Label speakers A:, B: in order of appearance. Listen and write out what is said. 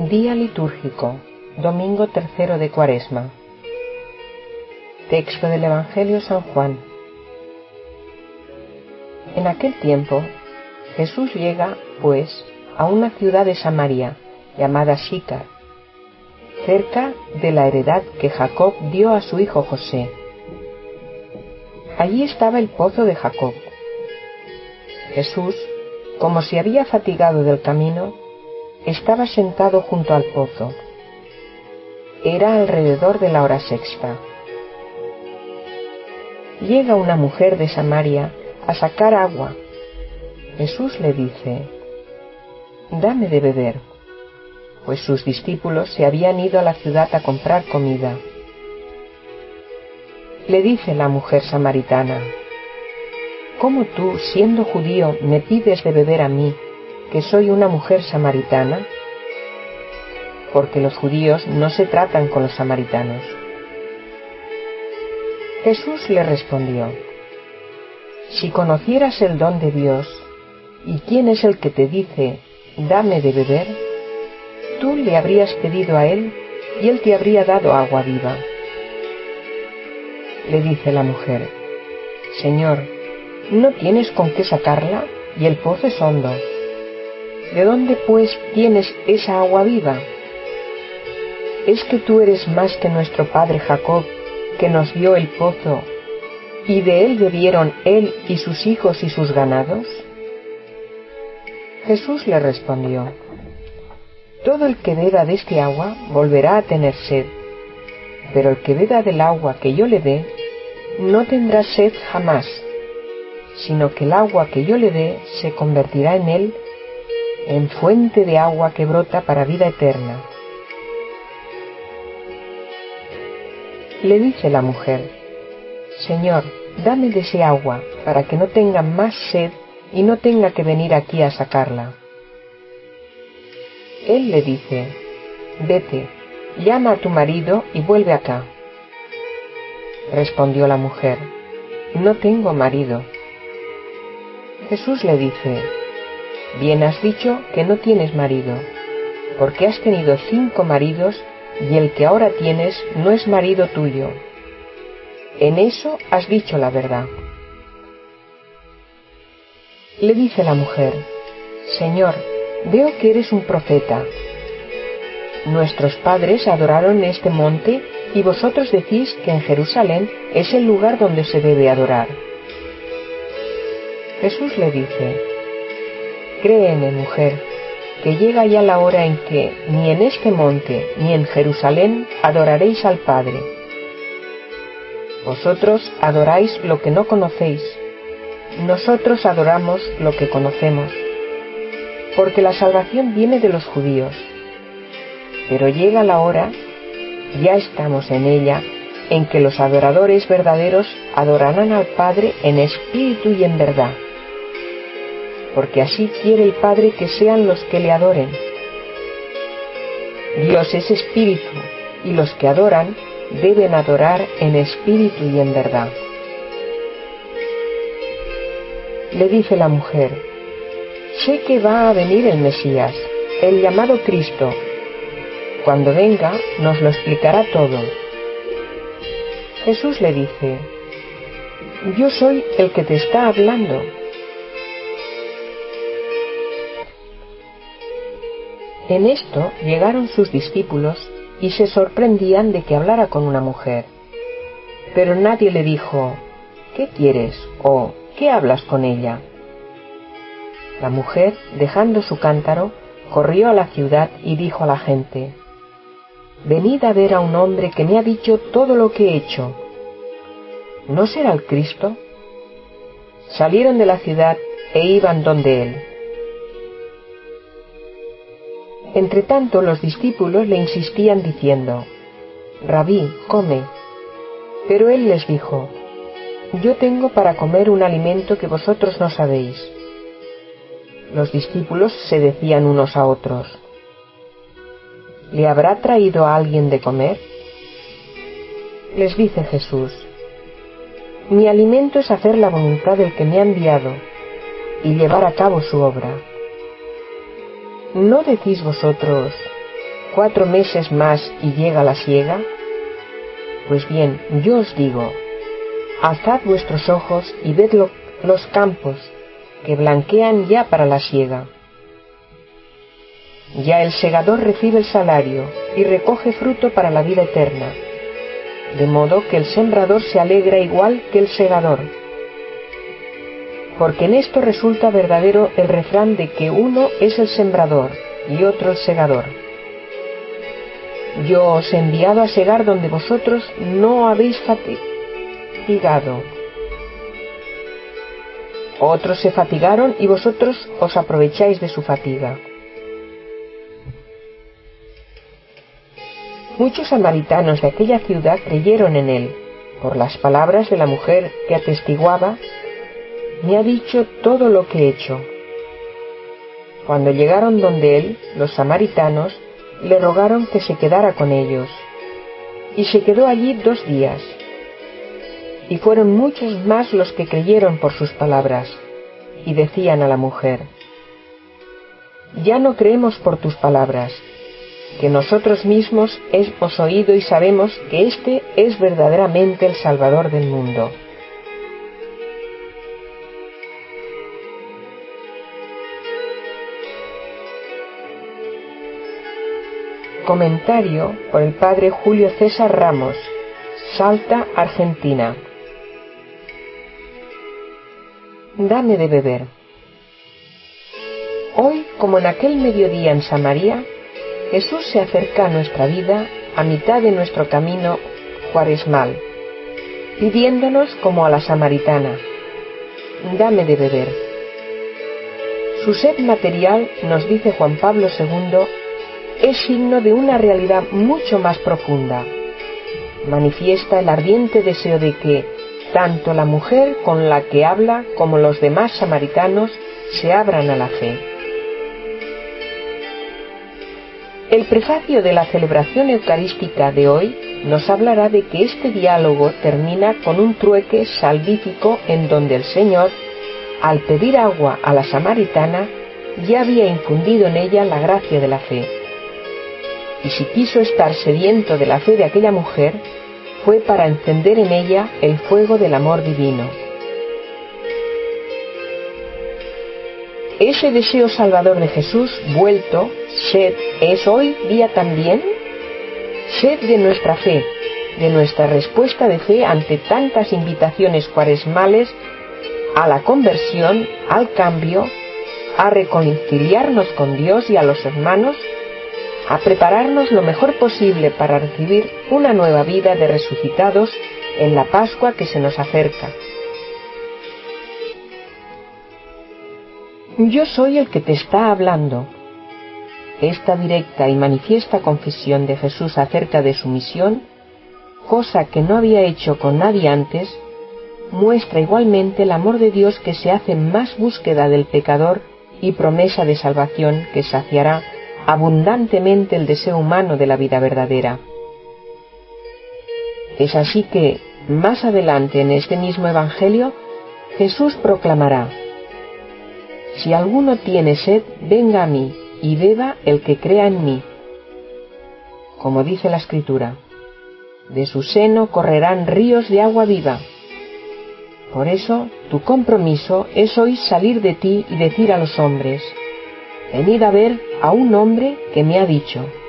A: Día litúrgico, domingo tercero de Cuaresma. Texto del Evangelio de San Juan. En aquel tiempo, Jesús llega, pues, a una ciudad de Samaria, llamada Sicar, cerca de la heredad que Jacob dio a su hijo José. Allí estaba el pozo de Jacob. Jesús, como se había fatigado del camino, estaba sentado junto al pozo. Era alrededor de la hora sexta. Llega una mujer de Samaria a sacar agua. Jesús le dice: «Dame de beber», pues sus discípulos se habían ido a la ciudad a comprar comida. Le dice la mujer samaritana: «¿Cómo tú, siendo judío, me pides de beber a mí, que soy una mujer samaritana?», porque los judíos no se tratan con los samaritanos. Jesús le respondió: «Si conocieras el don de Dios, y quién es el que te dice, dame de beber, tú le habrías pedido a él, y él te habría dado agua viva». Le dice la mujer: «Señor, no tienes con qué sacarla, y el pozo es hondo. ¿De dónde, pues, tienes esa agua viva? ¿Es que tú eres más que nuestro padre Jacob, que nos dio el pozo, y de él bebieron él y sus hijos y sus ganados?» Jesús le respondió: «Todo el que beba de este agua volverá a tener sed, pero el que beba del agua que yo le dé, no tendrá sed jamás, sino que el agua que yo le dé se convertirá en él en fuente de agua que brota para vida eterna». Le dice la mujer: «Señor, dame de ese agua, para que no tenga más sed y no tenga que venir aquí a sacarla». Él le dice: «Vete, llama a tu marido y vuelve acá». Respondió la mujer: «No tengo marido». Jesús le dice: «Bien has dicho que no tienes marido, porque has tenido 5 maridos, y el que ahora tienes no es marido tuyo. En eso has dicho la verdad». Le dice la mujer: «Señor, veo que eres un profeta. Nuestros padres adoraron en este monte, y vosotros decís que en Jerusalén es el lugar donde se debe adorar». Jesús le dice: «Créeme, mujer, que llega ya la hora en que ni en este monte ni en Jerusalén adoraréis al Padre. Vosotros adoráis lo que no conocéis, nosotros adoramos lo que conocemos, porque la salvación viene de los judíos. Pero llega la hora, ya estamos en ella, en que los adoradores verdaderos adorarán al Padre en espíritu y en verdad, porque así quiere el Padre que sean los que le adoren. Dios es espíritu, y los que adoran deben adorar en espíritu y en verdad». Le dice la mujer: «Sé que va a venir el Mesías, el llamado Cristo. Cuando venga, nos lo explicará todo». Jesús le dice: «Yo soy el que te está hablando». En esto llegaron sus discípulos y se sorprendían de que hablara con una mujer. Pero nadie le dijo: «¿Qué quieres?», o «¿Qué hablas con ella?». La mujer, dejando su cántaro, corrió a la ciudad y dijo a la gente: «Venid a ver a un hombre que me ha dicho todo lo que he hecho. ¿No será el Cristo?». Salieron de la ciudad e iban donde él. Entretanto los discípulos le insistían diciendo: «Rabí, come». Pero él les dijo: «Yo tengo para comer un alimento que vosotros no sabéis». Los discípulos se decían unos a otros: ¿le habrá traído a alguien de comer? Les dice Jesús: «Mi alimento es hacer la voluntad del que me ha enviado y llevar a cabo su obra. ¿No decís vosotros: 4 meses más y llega la siega? Pues bien, yo os digo, alzad vuestros ojos y ved los campos, que blanquean ya para la siega. Ya el segador recibe el salario y recoge fruto para la vida eterna, de modo que el sembrador se alegra igual que el segador. Porque en esto resulta verdadero el refrán de que uno es el sembrador y otro el segador. Yo os he enviado a segar donde vosotros no habéis fatigado. Otros se fatigaron y vosotros os aprovecháis de su fatiga. Muchos samaritanos de aquella ciudad creyeron en él, por las palabras de la mujer que atestiguaba: me ha dicho todo lo que he hecho. Cuando llegaron donde él, los samaritanos le rogaron que se quedara con ellos, y se quedó allí 2 días. Y fueron muchos más los que creyeron por sus palabras, y decían a la mujer: ya no creemos por tus palabras, que nosotros mismos hemos oído y sabemos que este es verdaderamente el Salvador del mundo. Comentario por el padre Julio César Ramos, Salta, Argentina. Dame de beber. Hoy, como en aquel mediodía en Samaria, Jesús se acerca a nuestra vida a mitad de nuestro camino cuaresmal, pidiéndonos como a la samaritana: dame de beber. Su sed material, nos dice Juan Pablo II, es signo de una realidad mucho más profunda. Manifiesta el ardiente deseo de que tanto la mujer con la que habla como los demás samaritanos se abran a la fe. El prefacio de la celebración eucarística de hoy nos hablará de que este diálogo termina con un trueque salvífico en donde el Señor, al pedir agua a la samaritana, ya había infundido en ella la gracia de la fe. Y si quiso estar sediento de la fe de aquella mujer, fue para encender en ella el fuego del amor divino. Ese deseo salvador de Jesús vuelto, sed, es hoy día también sed de nuestra fe, de nuestra respuesta de fe ante tantas invitaciones cuaresmales a la conversión, al cambio, a reconciliarnos con Dios y a los hermanos, a prepararnos lo mejor posible para recibir una nueva vida de resucitados en la Pascua que se nos acerca. Yo soy el que te está hablando. Esta directa y manifiesta confesión de Jesús acerca de su misión, cosa que no había hecho con nadie antes, muestra igualmente el amor de Dios que se hace más búsqueda del pecador y promesa de salvación que saciará abundantemente el deseo humano de la vida verdadera. Es así que, más adelante en este mismo Evangelio, Jesús proclamará: si alguno tiene sed, venga a mí, y beba el que crea en mí. Como dice la Escritura, de su seno correrán ríos de agua viva. Por eso, tu compromiso es hoy salir de ti y decir a los hombres: venid a ver a un hombre que me ha dicho: